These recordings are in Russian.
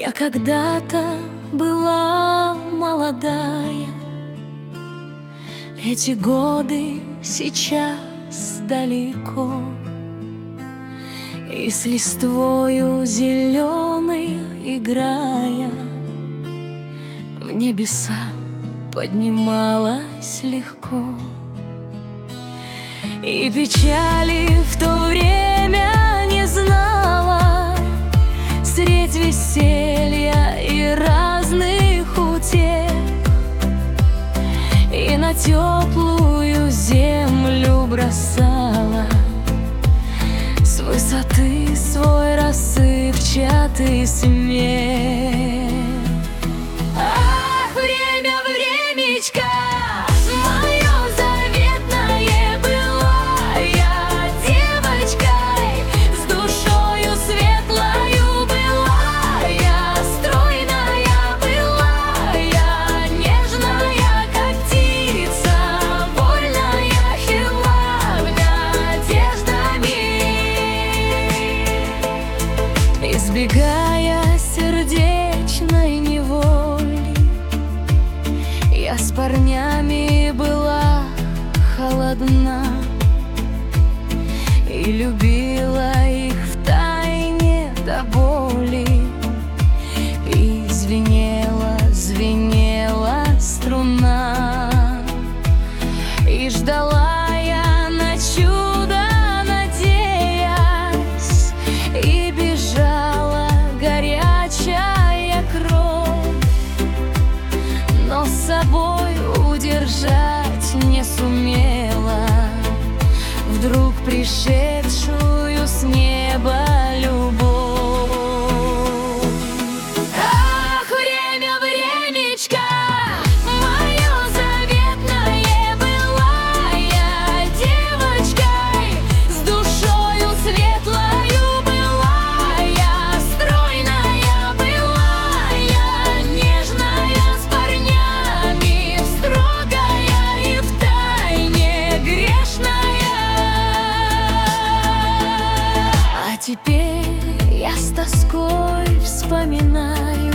Я когда-то была молодая, эти годы сейчас далеко, и с листвою зеленой играя, в небеса поднималась легко. И печали в то время не знала, средь веселья и разных утех, и на теплую землю бросала с высоты свой рассыпчатый смех. Ах, время, времечко мое заветное, была я девочкой, с душою светлою была я, стройная была я, нежная, как птица, вольная, хила надеждами. Избегая сердечной неволи, я с парнями была холодна и любила их втайне до боли. И звенела, звенела струна, и ждала я на чудо, надеясь, и бежала горячая кровь, но с собой удержать не сумела вдруг пришедшую с неба любовь. Ах, время, времечко мое заветное, была я девочкой, с душою светлою была я, стройная была я, нежная с парнями, строгая и втайне грешная. А теперь я с тоской вспоминаю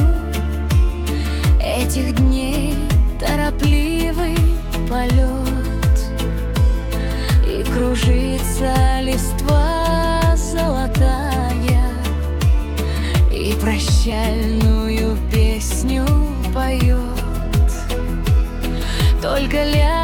этих дней торопливый полет, и кружится листва золотая, и прощальную песню поет. Только